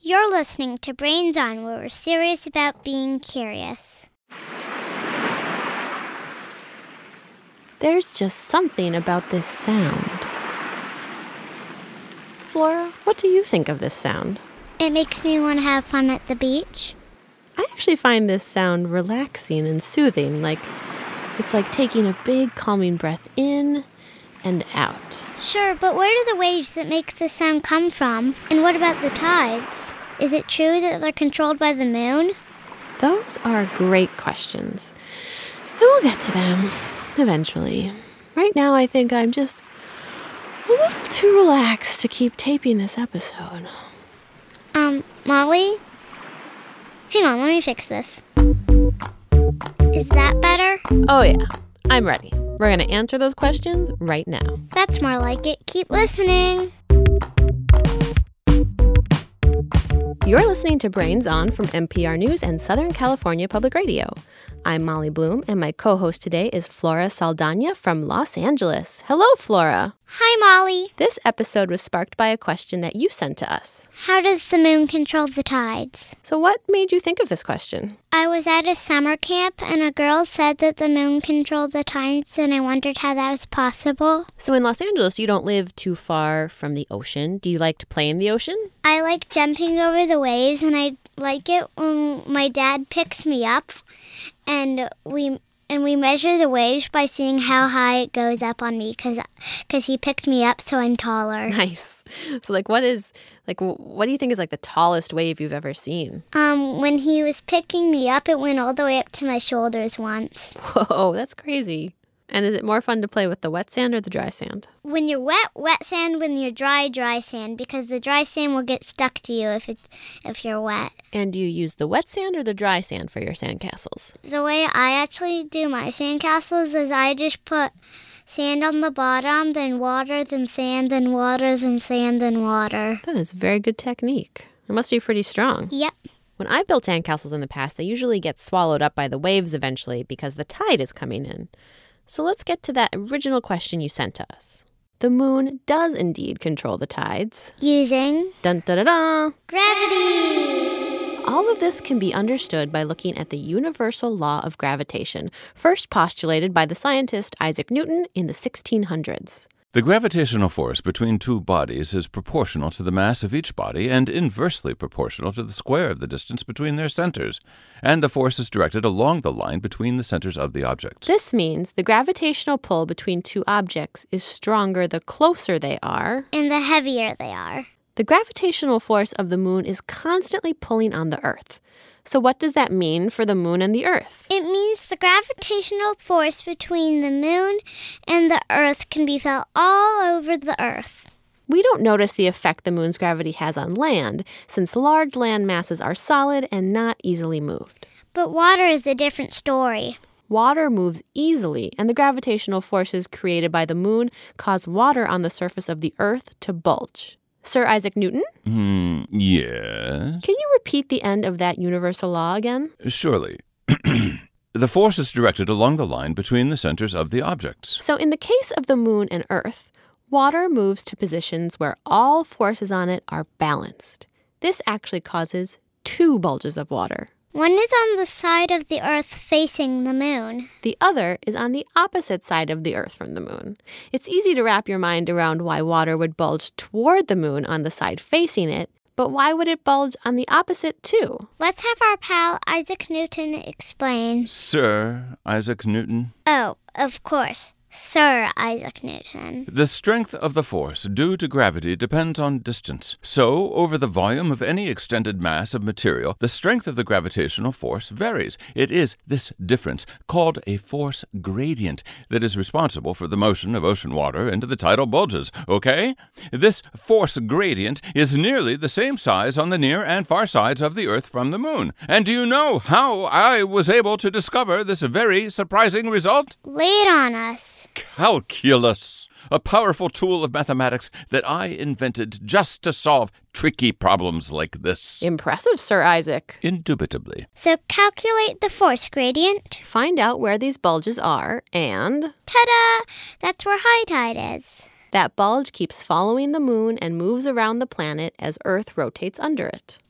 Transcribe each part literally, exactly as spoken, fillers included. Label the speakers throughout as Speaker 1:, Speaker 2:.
Speaker 1: You're listening to Brains On, where we're serious about being curious.
Speaker 2: There's just something about this sound. Flora, what do you think of this sound?
Speaker 1: It makes me want to have fun at the beach.
Speaker 2: I actually find this sound relaxing and soothing, like it's like taking a big calming breath in and out.
Speaker 1: Sure, but where do the waves that make this sound come from? And what about the tides? Is it true that they're controlled by the moon?
Speaker 2: Those are great questions. And we'll get to them eventually. Right now, I think I'm just a little too relaxed to keep taping this episode.
Speaker 1: Um, Molly? Hang on, let me fix this. Is that better?
Speaker 2: Oh yeah, I'm ready. We're going to answer those questions right now.
Speaker 1: That's more like it. Keep listening.
Speaker 2: You're listening to Brains On from N P R News and Southern California Public Radio. I'm Molly Bloom, and my co-host today is Flora Saldana from Los Angeles. Hello, Flora.
Speaker 1: Hi, Molly.
Speaker 2: This episode was sparked by a question that you sent to us.
Speaker 1: How does the moon control the tides?
Speaker 2: So what made you think of this question?
Speaker 1: I was at a summer camp, and a girl said that the moon controlled the tides, and I wondered how that was possible.
Speaker 2: So in Los Angeles, you don't live too far from the ocean. Do you like to play in the ocean?
Speaker 1: I like jumping over the waves, and I like it when my dad picks me up, and we and we measure the waves by seeing how high it goes up on me, because because he picked me up, so I'm taller.
Speaker 2: Nice. So like, what is like, what do you think is like the tallest wave you've ever seen?
Speaker 1: Um, when he was picking me up, it went all the way up to my shoulders once.
Speaker 2: Whoa, that's crazy. And is it more fun to play with the wet sand or the dry sand?
Speaker 1: When you're wet, wet sand. When you're dry, dry sand. Because the dry sand will get stuck to you if it's if you're wet.
Speaker 2: And do you use the wet sand or the dry sand for your sandcastles?
Speaker 1: The way I actually do my sandcastles is I just put sand on the bottom, then water, then sand, then water, then sand, then water.
Speaker 2: That is a very good technique. It must be pretty strong.
Speaker 1: Yep.
Speaker 2: When I've built sandcastles in the past, they usually get swallowed up by the waves eventually because the tide is coming in. So let's get to that original question you sent to us. The moon does indeed control the tides.
Speaker 1: Using
Speaker 2: Dun da da da!
Speaker 1: gravity.
Speaker 2: All of this can be understood by looking at the universal law of gravitation, first postulated by the scientist Isaac Newton in the sixteen hundreds.
Speaker 3: The gravitational force between two bodies is proportional to the mass of each body and inversely proportional to the square of the distance between their centers, and the force is directed along the line between the centers of the objects.
Speaker 2: This means the gravitational pull between two objects is stronger the closer they are,
Speaker 1: And the heavier they are.
Speaker 2: The gravitational force of the moon is constantly pulling on the Earth. So what does that mean for the moon and the Earth?
Speaker 1: It means the gravitational force between the moon and the Earth can be felt all over the Earth.
Speaker 2: We don't notice the effect the moon's gravity has on land, since large land masses are solid and not easily moved.
Speaker 1: But water is a different story.
Speaker 2: Water moves easily, and the gravitational forces created by the moon cause water on the surface of the Earth to bulge. Sir Isaac Newton?
Speaker 3: Hmm, yes?
Speaker 2: Can you repeat the end of that universal law again?
Speaker 3: Surely. The force is directed along the line between the centers of the objects.
Speaker 2: So in the case of the moon and Earth, water moves to positions where all forces on it are balanced. This actually causes two bulges of water.
Speaker 1: One is on the side of the Earth facing the moon.
Speaker 2: The other is on the opposite side of the Earth from the moon. It's easy to wrap your mind around why water would bulge toward the moon on the side facing it, but why would it bulge on the opposite too?
Speaker 1: Let's have our pal Isaac Newton explain.
Speaker 3: Sir Isaac Newton?
Speaker 1: Oh, of course. Sir Isaac Newton.
Speaker 3: The strength of the force due to gravity depends on distance. So, over the volume of any extended mass of material, the strength of the gravitational force varies. It is this difference, called a force gradient, that is responsible for the motion of ocean water into the tidal bulges, okay? This force gradient is nearly the same size on the near and far sides of the Earth from the moon. And do you know how I was able to discover this very surprising result?
Speaker 1: Lay it on us.
Speaker 3: Calculus, a powerful tool of mathematics that I invented just to solve tricky problems like this.
Speaker 2: Impressive, Sir Isaac.
Speaker 3: Indubitably.
Speaker 1: So calculate the force gradient.
Speaker 2: Find out where these bulges are, and
Speaker 1: Ta-da! That's where high tide is.
Speaker 2: that bulge keeps following the moon and moves around the planet as Earth rotates under it.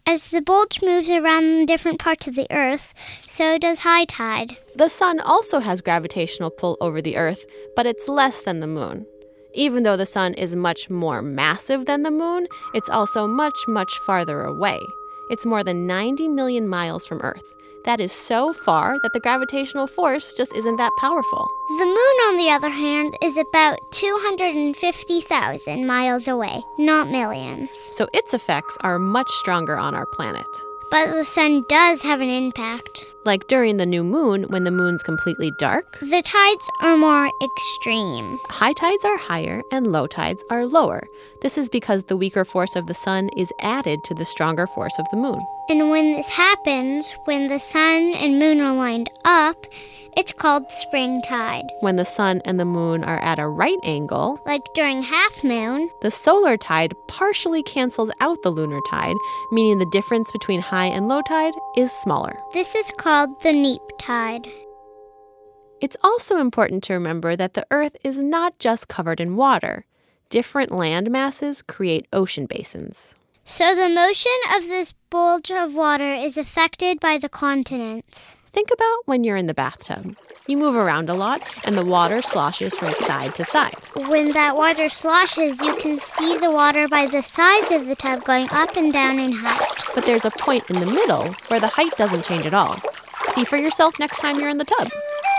Speaker 1: As the bulge moves around different parts of the Earth, so does high tide.
Speaker 2: The sun also has gravitational pull over the Earth, but it's less than the moon. Even though the sun is much more massive than the moon, it's also much, much farther away. It's more than ninety million miles from Earth. That is so far that the gravitational force just isn't that powerful.
Speaker 1: The moon, on the other hand, is about two hundred fifty thousand miles away, not millions.
Speaker 2: So its effects are much stronger on our planet.
Speaker 1: But the sun does have an impact.
Speaker 2: Like during the new moon, when the moon's completely dark,
Speaker 1: The tides are more extreme.
Speaker 2: high tides are higher and low tides are lower. This is because the weaker force of the sun is added to the stronger force of the moon.
Speaker 1: And when this happens, when the sun and moon are lined up, it's called spring tide.
Speaker 2: When the sun and the moon are at a right angle,
Speaker 1: Like during half moon,
Speaker 2: the solar tide partially cancels out the lunar tide, meaning the difference between high and low tide is smaller.
Speaker 1: this is called the neap tide.
Speaker 2: It's also important to remember that the Earth is not just covered in water. Different land masses create ocean basins.
Speaker 1: So the motion of this bulge of water is affected by the continents.
Speaker 2: Think about when you're in the bathtub. You move around a lot, and the water sloshes from side to side.
Speaker 1: When that water sloshes, you can see the water by the sides of the tub going up and down in height.
Speaker 2: But there's a point in the middle where the height doesn't change at all. See for yourself next time you're in the tub.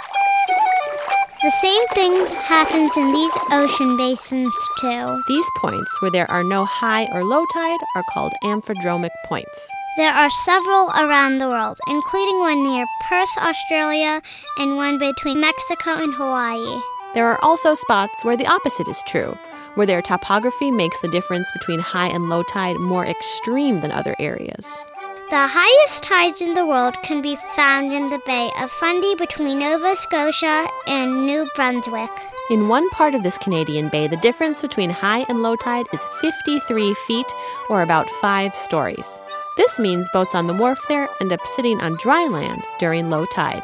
Speaker 1: The same thing happens in these ocean basins too.
Speaker 2: These points where there are no high or low tide are called amphidromic points.
Speaker 1: There are several around the world, including one near Perth, Australia, and one between Mexico and Hawaii.
Speaker 2: There are also spots where the opposite is true, where their topography makes the difference between high and low tide more extreme than other areas.
Speaker 1: The highest tides in the world can be found in the Bay of Fundy between Nova Scotia and New Brunswick.
Speaker 2: In one part of this Canadian bay, the difference between high and low tide is fifty-three feet, or about five stories. This means boats on the wharf there end up sitting on dry land during low tide.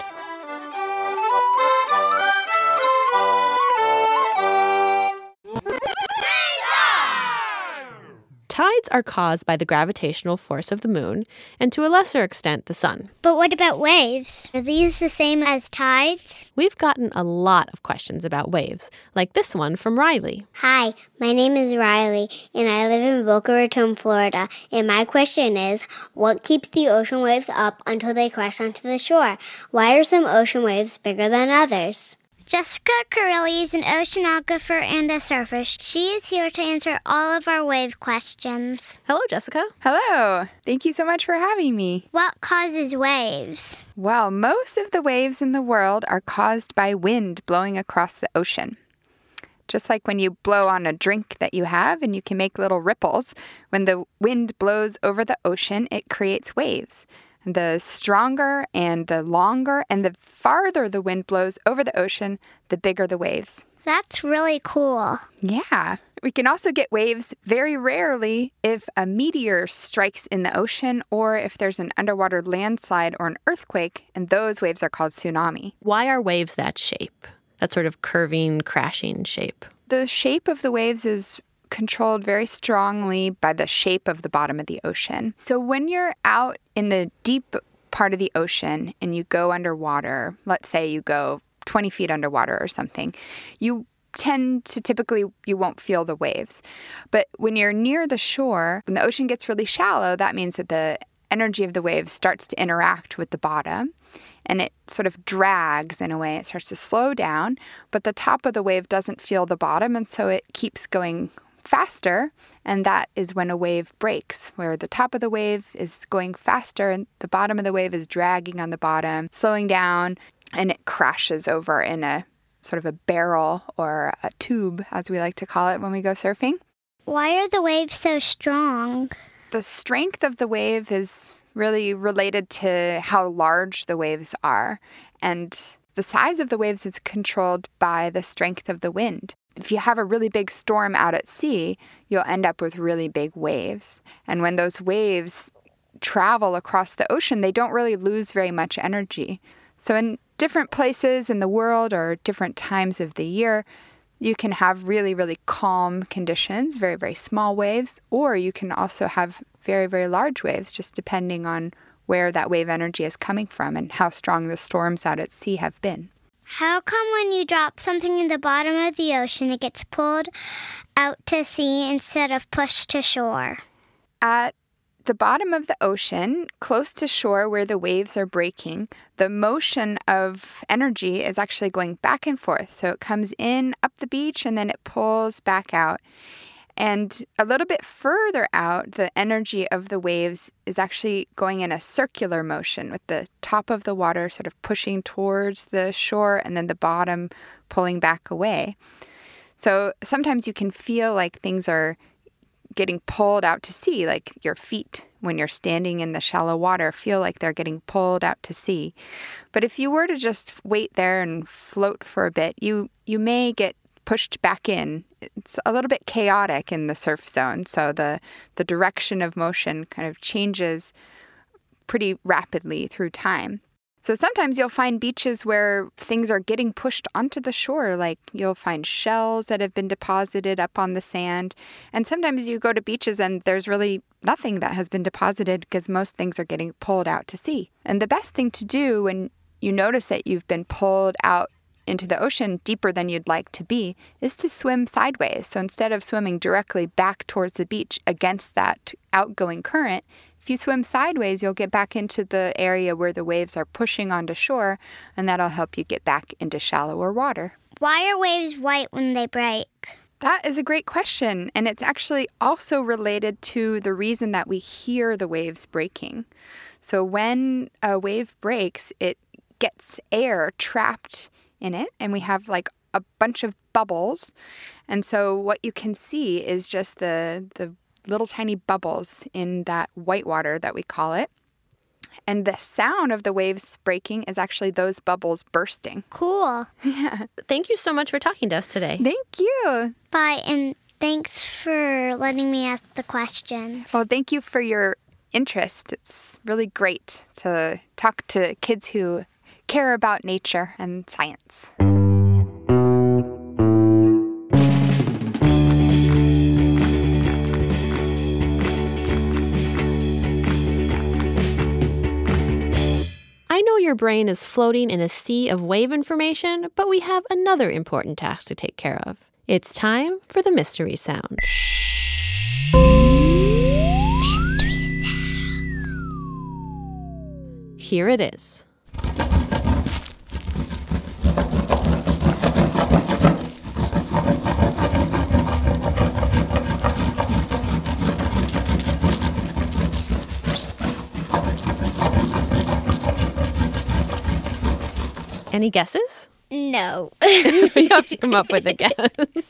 Speaker 2: Tides are caused by the gravitational force of the moon, and to a lesser extent, the sun.
Speaker 1: But what about waves? Are these the same as tides?
Speaker 2: We've gotten a lot of questions about waves, like this one from Riley.
Speaker 4: Hi, my name is Riley, and I live in Boca Raton, Florida. And my question is, what keeps the ocean waves up until they crash onto the shore? Why are some ocean waves bigger than others?
Speaker 1: Jessica Carilli is an oceanographer and a surfer. She is here to answer all of our wave questions.
Speaker 2: Hello, Jessica.
Speaker 5: Hello. Thank you so much for having me.
Speaker 1: What causes waves?
Speaker 5: Well, most of the waves in the world are caused by wind blowing across the ocean. Just like when you blow on a drink that you have and you can make little ripples, when the wind blows over the ocean, it creates waves. The stronger and the longer and the farther the wind blows over the ocean, the bigger the waves.
Speaker 1: That's really cool.
Speaker 5: Yeah. We can also get waves very rarely if a meteor strikes in the ocean or if there's an underwater landslide or an earthquake, and those waves are called tsunami.
Speaker 2: Why are waves that shape? That sort of curving, crashing shape?
Speaker 5: The shape of the waves is controlled very strongly by the shape of the bottom of the ocean. So when you're out in the deep part of the ocean and you go underwater, let's say you go twenty feet underwater or something, you tend to typically, you won't feel the waves. But when you're near the shore, when the ocean gets really shallow, that means that the energy of the waves starts to interact with the bottom and it sort of drags in a way. It starts to slow down, but the top of the wave doesn't feel the bottom, and so it keeps going faster, and that is when a wave breaks, where the top of the wave is going faster and the bottom of the wave is dragging on the bottom, slowing down, and it crashes over in a sort of a barrel or a tube, as we like to call it when we go surfing.
Speaker 1: Why are the waves so strong?
Speaker 5: The strength of the wave is really related to how large the waves are, and the size of the waves is controlled by the strength of the wind. If you have a really big storm out at sea, you'll end up with really big waves. And when those waves travel across the ocean, they don't really lose very much energy. So in different places in the world or different times of the year, you can have really, really calm conditions, very, very small waves, or you can also have very, very large waves, just depending on where that wave energy is coming from and how strong the storms out at sea have been.
Speaker 1: How come when you drop something in the bottom of the ocean, it gets pulled out to sea instead of pushed to shore?
Speaker 5: At the bottom of the ocean, close to shore where the waves are breaking, the motion of energy is actually going back and forth. So it comes in up the beach and then it pulls back out. And a little bit further out, the energy of the waves is actually going in a circular motion with the top of the water sort of pushing towards the shore and then the bottom pulling back away. So sometimes you can feel like things are getting pulled out to sea, like your feet when you're standing in the shallow water feel like they're getting pulled out to sea. But if you were to just wait there and float for a bit, you, you may get pushed back in. It's a little bit chaotic in the surf zone, so the, the direction of motion kind of changes pretty rapidly through time. So sometimes you'll find beaches where things are getting pushed onto the shore, like you'll find shells that have been deposited up on the sand. And sometimes you go to beaches and there's really nothing that has been deposited because most things are getting pulled out to sea. And the best thing to do when you notice that you've been pulled out into the ocean deeper than you'd like to be is to swim sideways. So instead of swimming directly back towards the beach against that outgoing current, if you swim sideways, you'll get back into the area where the waves are pushing onto shore, and that'll help you get back into shallower water.
Speaker 1: Why are waves white when they break?
Speaker 5: That is a great question, and it's actually also related to the reason that we hear the waves breaking. So when a wave breaks, it gets air trapped in it, and we have like a bunch of bubbles. And so what you can see is just the the little tiny bubbles in that white water that we call it. And the sound of the waves breaking is actually those bubbles bursting.
Speaker 1: Cool.
Speaker 5: Yeah.
Speaker 2: Thank you so much for talking to us today.
Speaker 5: Thank you.
Speaker 1: Bye, and thanks for letting me ask the questions.
Speaker 5: Well, thank you for your interest. It's really great to talk to kids who care about nature and science.
Speaker 2: I know your brain is floating in a sea of wave information, but we have another important task to take care of. It's time for the mystery sound.
Speaker 1: Mystery sound.
Speaker 2: Here it is. Any guesses?
Speaker 1: No.
Speaker 2: You have to come up with a guess.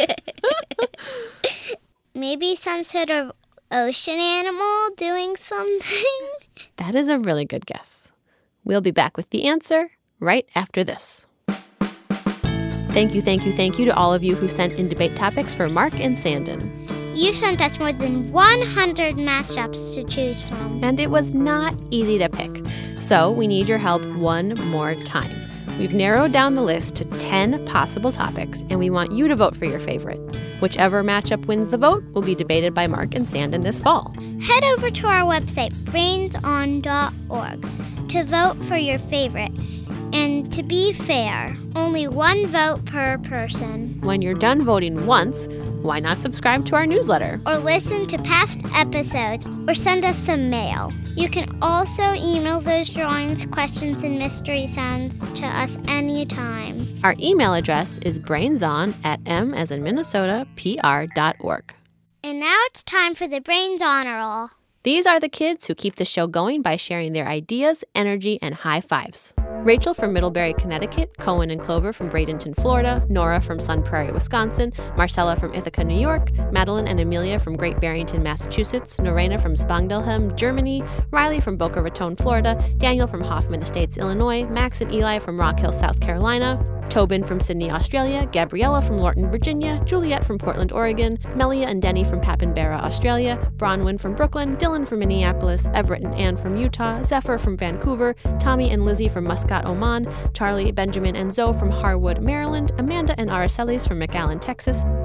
Speaker 1: Maybe some sort of ocean animal doing something?
Speaker 2: That is a really good guess. We'll be back with the answer right after this. Thank you, thank you, thank you to all of you who sent in debate topics for Mark and Sandon.
Speaker 1: You sent us more than one hundred matchups to choose from.
Speaker 2: And it was not easy to pick. So we need your help one more time. We've narrowed down the list to ten possible topics, and we want you to vote for your favorite. Whichever matchup wins the vote will be debated by Mark and Sandon this fall.
Speaker 1: Head over to our website, brains on dot org, to vote for your favorite. And to be fair, only one vote per person.
Speaker 2: When you're done voting once, why not subscribe to our newsletter?
Speaker 1: Or listen to past episodes, or send us some mail. You can also email those drawings, questions, and mystery sounds to us anytime.
Speaker 2: Our email address is brainson at m as in Minnesota, pr dot org.
Speaker 1: And now it's time for the Brains Honor Roll.
Speaker 2: These are the kids who keep the show going by sharing their ideas, energy, and high fives. Rachel from Middlebury, Connecticut, Cohen and Clover from Bradenton, Florida, Nora from Sun Prairie, Wisconsin, Marcella from Ithaca, New York, Madeline and Amelia from Great Barrington, Massachusetts, Norena from Spangdahlem, Germany, Riley from Boca Raton, Florida, Daniel from Hoffman Estates, Illinois, Max and Eli from Rock Hill, South Carolina, Tobin from Sydney, Australia, Gabriella from Lorton, Virginia, Juliet from Portland, Oregon, Melia and Denny from Papenbarra, Australia, Bronwyn from Brooklyn, Dylan from Minneapolis, Everett and Ann from Utah, Zephyr from Vancouver, Tommy and Lizzie from Muscat, Oman, Charlie, Benjamin and Zoe from Harwood, Maryland, Amanda and Aracelis from McAllen, Texas,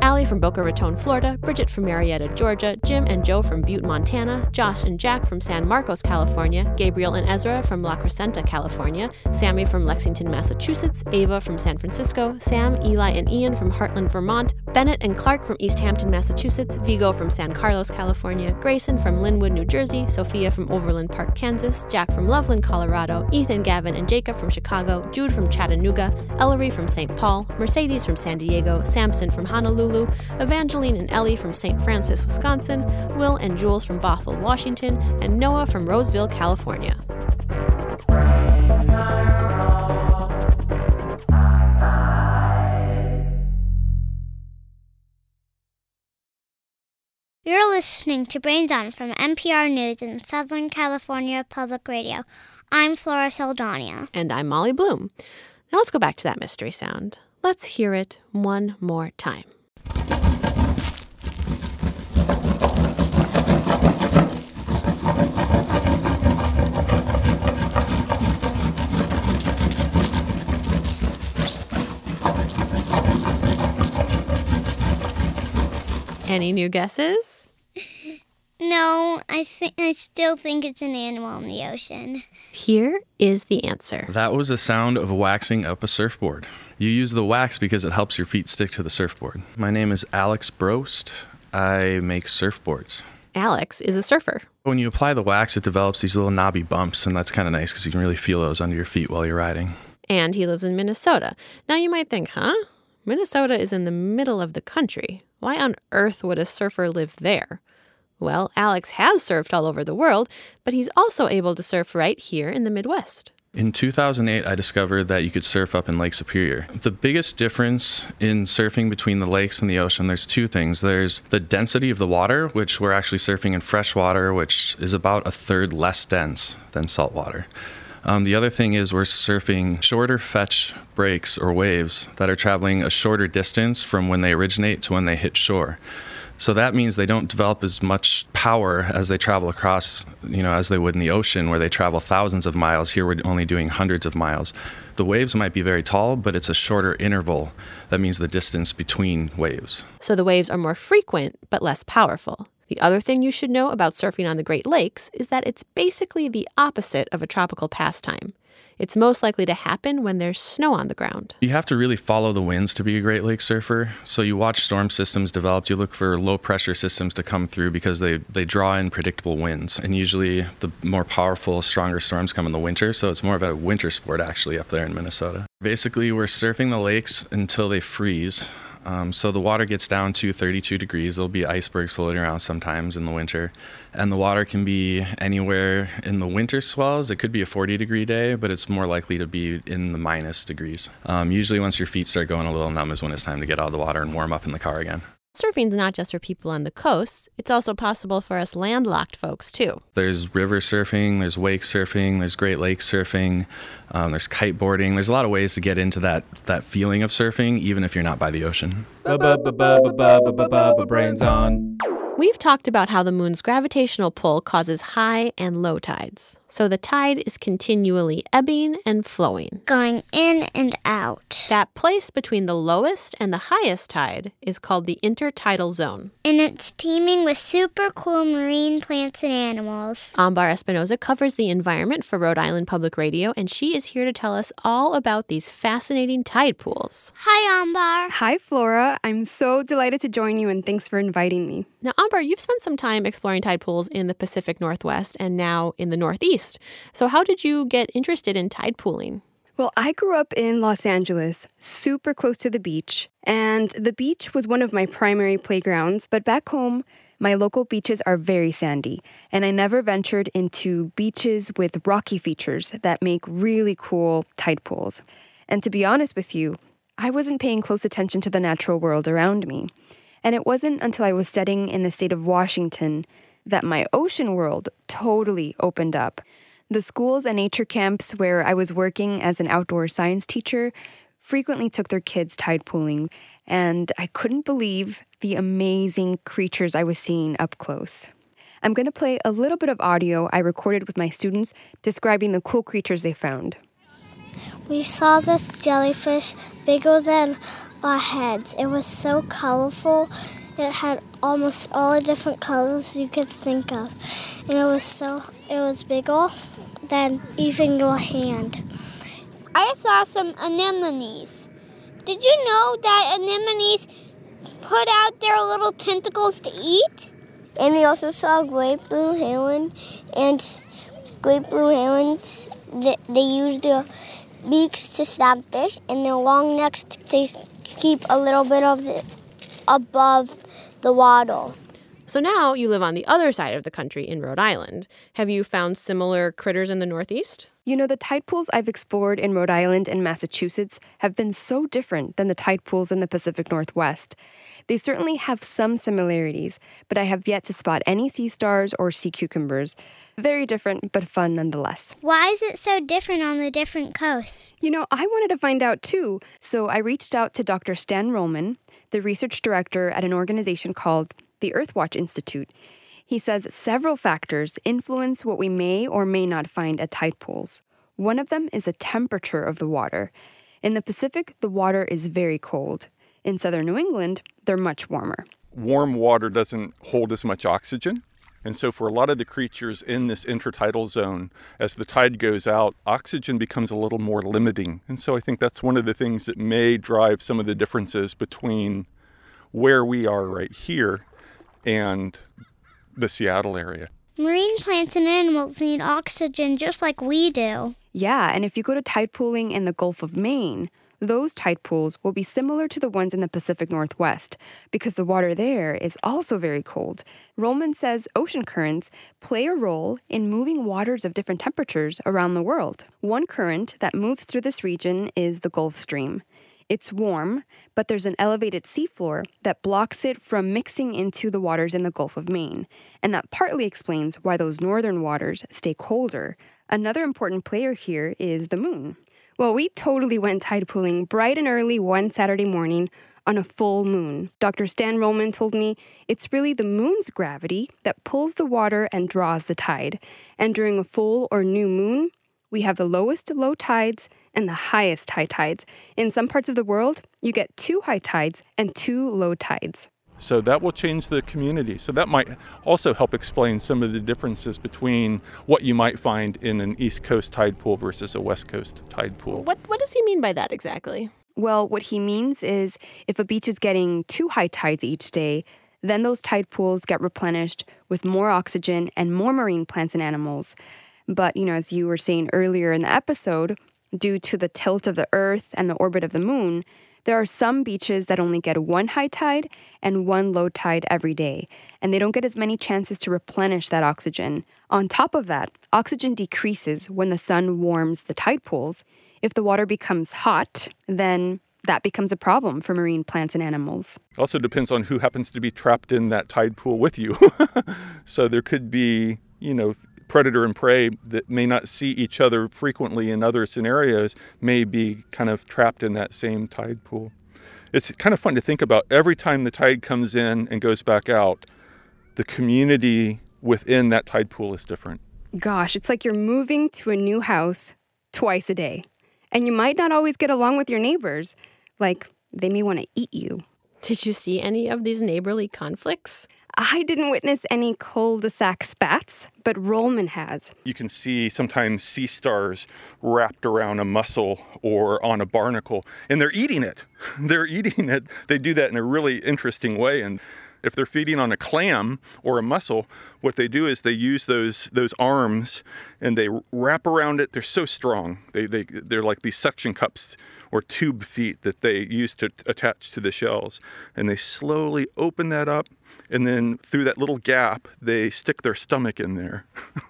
Speaker 2: Allie from Boca Raton, Florida, Bridget from Marietta, Georgia, Jim and Joe from Butte, Montana, Josh and Jack from San Marcos, California, Gabriel and Ezra from La Crescenta, California, Sammy from Lexington, Massachusetts, Ava from San Francisco, Sam, Eli, and Ian from Heartland, Vermont, Bennett and Clark from East Hampton, Massachusetts, Vigo from San Carlos, California, Grayson from Linwood, New Jersey, Sophia from Overland Park, Kansas, Jack from Loveland, Colorado, Ethan, Gavin, and Jacob from Chicago, Jude from Chattanooga, Ellery from Saint Paul, Mercedes from San Diego, Samson from Honolulu, Evangeline and Ellie from Saint Francis, Wisconsin, Will and Jules from Bothell, Washington, and Noah from Roseville, California.
Speaker 1: You're listening to Brains On from N P R News and Southern California Public Radio. I'm Flora Saldana.
Speaker 2: And I'm Molly Bloom. Now let's go back to that mystery sound. Let's hear it one more time. Any new guesses?
Speaker 1: No, I think I still think it's an animal in the ocean.
Speaker 2: Here is the answer.
Speaker 6: That was the sound of waxing up a surfboard. You use the wax because it helps your feet stick to the surfboard. My name is Alex Brost. I make surfboards.
Speaker 2: Alex is a surfer.
Speaker 6: When you apply the wax, it develops these little knobby bumps, and that's kind of nice because you can really feel those under your feet while you're riding.
Speaker 2: And he lives in Minnesota. Now you might think, huh? Minnesota is in the middle of the country. Why on earth would a surfer live there? Well, Alex has surfed all over the world, but he's also able to surf right here in the Midwest.
Speaker 6: In two thousand eight, I discovered that you could surf up in Lake Superior. The biggest difference in surfing between the lakes and the ocean, there's two things. There's the density of the water, which we're actually surfing in fresh water, which is about a third less dense than salt water. Um, the other thing is we're surfing shorter fetch breaks or waves that are traveling a shorter distance from when they originate to when they hit shore. So that means they don't develop as much power as they travel across, you know, as they would in the ocean where they travel thousands of miles. Here we're only doing hundreds of miles. The waves might be very tall, but it's a shorter interval. That means the distance between waves.
Speaker 2: So the waves are more frequent, but less powerful. The other thing you should know about surfing on the Great Lakes is that it's basically the opposite of a tropical pastime. It's most likely to happen when there's snow on the ground.
Speaker 6: You have to really follow the winds to be a Great Lakes surfer. So you watch storm systems develop. You look for low pressure systems to come through because they, they draw in predictable winds. And usually the more powerful, stronger storms come in the winter. So it's more of a winter sport actually up there in Minnesota. Basically, we're surfing the lakes until they freeze. Um, so the water gets down to thirty-two degrees. There'll be icebergs floating around sometimes in the winter. And the water can be anywhere in the winter swells. It could be a forty degree day, but it's more likely to be in the minus degrees. Um, usually once your feet start going a little numb is when it's time to get out of the water and warm up in the car again.
Speaker 2: Surfing's not just for people on the coast. It's also possible for us landlocked folks, too.
Speaker 6: There's river surfing, there's wake surfing, there's Great Lakes surfing, um, there's kiteboarding. There's a lot of ways to get into that that feeling of surfing, even if you're not by the ocean.
Speaker 7: Brains on.
Speaker 2: We've talked about how the moon's gravitational pull causes high and low tides. So the tide is continually ebbing and flowing.
Speaker 1: Going in and out.
Speaker 2: That place between the lowest and the highest tide is called the intertidal zone.
Speaker 1: And it's teeming with super cool marine plants and animals.
Speaker 2: Ambar Espinoza covers the environment for Rhode Island Public Radio, and she is here to tell us all about these fascinating tide pools.
Speaker 1: Hi, Ambar.
Speaker 8: Hi, Flora. I'm so delighted to join you, and thanks for inviting me.
Speaker 2: Now, Ambar, you've spent some time exploring tide pools in the Pacific Northwest and now in the Northeast. So how did you get interested in tide pooling?
Speaker 8: Well, I grew up in Los Angeles, super close to the beach, and the beach was one of my primary playgrounds. But back home, my local beaches are very sandy, and I never ventured into beaches with rocky features that make really cool tide pools. And to be honest with you, I wasn't paying close attention to the natural world around me. And it wasn't until I was studying in the state of Washington that my ocean world totally opened up. The schools and nature camps where I was working as an outdoor science teacher frequently took their kids tide pooling, and I couldn't believe the amazing creatures I was seeing up close. I'm going to play a little bit of audio I recorded with my students describing the cool creatures they found.
Speaker 1: We saw this jellyfish bigger than our heads. It was so colorful. It had almost all the different colors you could think of. And it was so, it was bigger than even your hand. I saw some anemones. Did you know that anemones put out their little tentacles to eat? And we also saw great blue heron, and great blue herons, they, they use their beaks to stab fish, and their long necks to keep a little bit of it above the water.
Speaker 2: So now you live on the other side of the country in Rhode Island. Have you found similar critters in the Northeast?
Speaker 8: You know, the tide pools I've explored in Rhode Island and Massachusetts have been so different than the tide pools in the Pacific Northwest. They certainly have some similarities, but I have yet to spot any sea stars or sea cucumbers. Very different, but fun nonetheless.
Speaker 1: Why is it so different on the different coasts?
Speaker 8: You know, I wanted to find out too, so I reached out to Doctor Stan Rollman, the research director at an organization called the Earthwatch Institute. He says several factors influence what we may or may not find at tide pools. One of them is the temperature of the water. In the Pacific, the water is very cold. In southern New England, they're much warmer.
Speaker 7: Warm water doesn't hold as much oxygen. And so for a lot of the creatures in this intertidal zone, as the tide goes out, oxygen becomes a little more limiting. And so I think that's one of the things that may drive some of the differences between where we are right here and the Seattle area.
Speaker 1: Marine plants and animals need oxygen just like we do.
Speaker 8: Yeah, and if you go to tide pooling in the Gulf of Maine, those tide pools will be similar to the ones in the Pacific Northwest because the water there is also very cold. Rollman says ocean currents play a role in moving waters of different temperatures around the world. One current that moves through this region is the Gulf Stream. It's warm, but there's an elevated seafloor that blocks it from mixing into the waters in the Gulf of Maine, and that partly explains why those northern waters stay colder. Another important player here is the moon. Well, we totally went tide pooling bright and early one Saturday morning on a full moon. Doctor Stan Rollman told me it's really the moon's gravity that pulls the water and draws the tide. And during a full or new moon, we have the lowest low tides and the highest high tides. In some parts of the world, you get two high tides and two low tides.
Speaker 7: So that will change the community. So that might also help explain some of the differences between what you might find in an East Coast tide pool versus a West Coast tide pool.
Speaker 2: What what does he mean by that exactly?
Speaker 8: Well, what he means is if a beach is getting two high tides each day, then those tide pools get replenished with more oxygen and more marine plants and animals. But, you know, as you were saying earlier in the episode, due to the tilt of the Earth and the orbit of the moon, there are some beaches that only get one high tide and one low tide every day, and they don't get as many chances to replenish that oxygen. On top of that, oxygen decreases when the sun warms the tide pools. If the water becomes hot, then that becomes a problem for marine plants and animals.
Speaker 7: It also depends on who happens to be trapped in that tide pool with you. So there could be, you know, predator and prey that may not see each other frequently in other scenarios may be kind of trapped in that same tide pool. It's kind of fun to think about. Every time the tide comes in and goes back out, the community within that tide pool is different.
Speaker 8: Gosh, it's like you're moving to a new house twice a day. And you might not always get along with your neighbors. Like, they may want to eat you.
Speaker 2: Did you see any of these neighborly conflicts?
Speaker 8: I didn't witness any cul-de-sac spats, but Rollman has.
Speaker 7: You can see sometimes sea stars wrapped around a mussel or on a barnacle, and they're eating it. They're eating it. They do that in a really interesting way. And if they're feeding on a clam or a mussel, what they do is they use those those arms and they wrap around it. They're so strong. They, they, they're like these suction cups or tube feet that they use to attach to the shells. And they slowly open that up, and then through that little gap, they stick their stomach in there.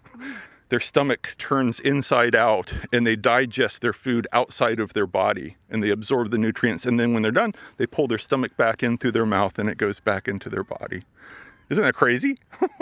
Speaker 7: Their stomach turns inside out, and they digest their food outside of their body, and they absorb the nutrients. And then when they're done, they pull their stomach back in through their mouth, and it goes back into their body. Isn't that crazy?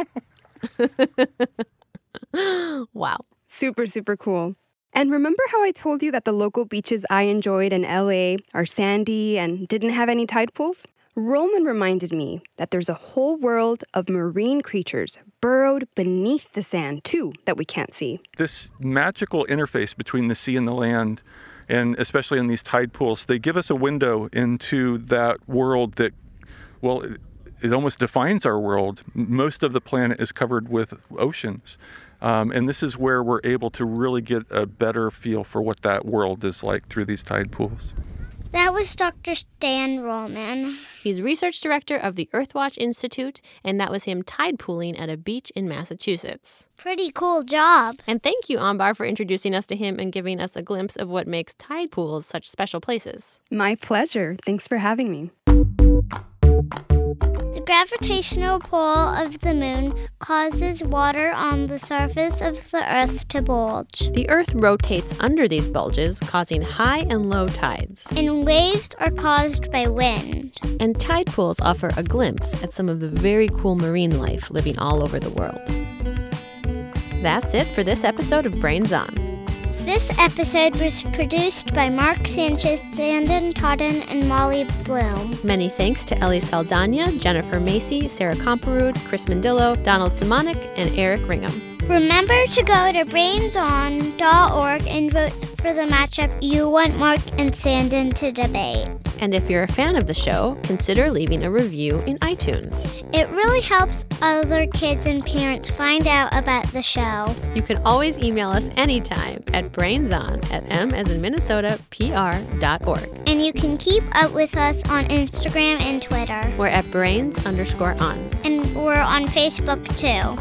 Speaker 2: Wow.
Speaker 8: Super, super cool. And remember how I told you that the local beaches I enjoyed in L A are sandy and didn't have any tide pools? Rollman reminded me that there's a whole world of marine creatures burrowed beneath the sand, too, that we can't see.
Speaker 7: This magical interface between the sea and the land And especially in these tide pools, they give us a window into that world that, well, it, it almost defines our world. Most of the planet is covered with oceans. Um, and this is where we're able to really get a better feel for what that world is like through these tide pools.
Speaker 1: That was Doctor Stan Rollman.
Speaker 2: He's research director of the Earthwatch Institute, and that was him tide pooling at a beach in Massachusetts.
Speaker 1: Pretty cool job.
Speaker 2: And thank you, Ambar, for introducing us to him and giving us a glimpse of what makes tide pools such special places.
Speaker 8: My pleasure. Thanks for having me.
Speaker 1: The gravitational pull of the moon causes water on the surface of the Earth to bulge.
Speaker 2: The Earth rotates under these bulges, causing high and low tides.
Speaker 1: And waves are caused by wind.
Speaker 2: And tide pools offer a glimpse at some of the very cool marine life living all over the world. That's it for this episode of Brains On.
Speaker 1: This episode was produced by Mark Sanchez, Sandon Totten, and Molly Bloom.
Speaker 2: Many thanks to Ellie Saldana, Jennifer Macy, Sarah Comparud, Chris Mandillo, Donald Simonik, and Eric Ringham.
Speaker 1: Remember to go to brains on dot org and vote for the matchup you want Mark and Sandon to debate.
Speaker 2: And if you're a fan of the show, consider leaving a review in iTunes.
Speaker 1: It really helps other kids and parents find out about the show.
Speaker 2: You can always email us anytime at brainson at m as in Minnesota, pr dot org.
Speaker 1: And you can keep up with us on Instagram and Twitter.
Speaker 2: We're at brains underscore on.
Speaker 1: And we're on Facebook too.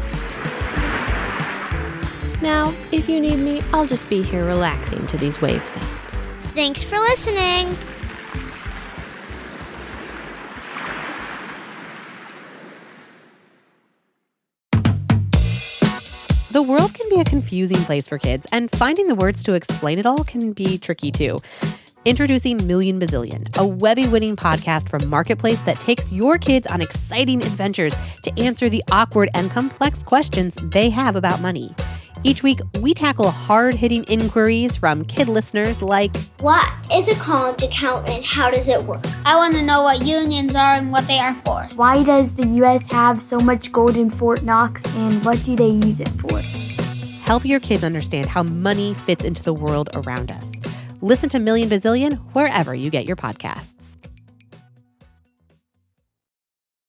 Speaker 2: Now, if you need me, I'll just be here relaxing to these wave sounds.
Speaker 1: Thanks for listening.
Speaker 9: The world can be a confusing place for kids, and finding the words to explain it all can be tricky too. Introducing Million Bazillion, a Webby-winning podcast from Marketplace that takes your kids on exciting adventures to answer the awkward and complex questions they have about money. Each week, we tackle hard-hitting inquiries from kid listeners like,
Speaker 4: what is a college account and how does it work? I want to know what unions are and what they are for.
Speaker 10: Why does the U S have so much gold in Fort Knox and what do they use it for?
Speaker 9: Help your kids understand how money fits into the world around us. Listen to Million Bazillion wherever you get your podcasts.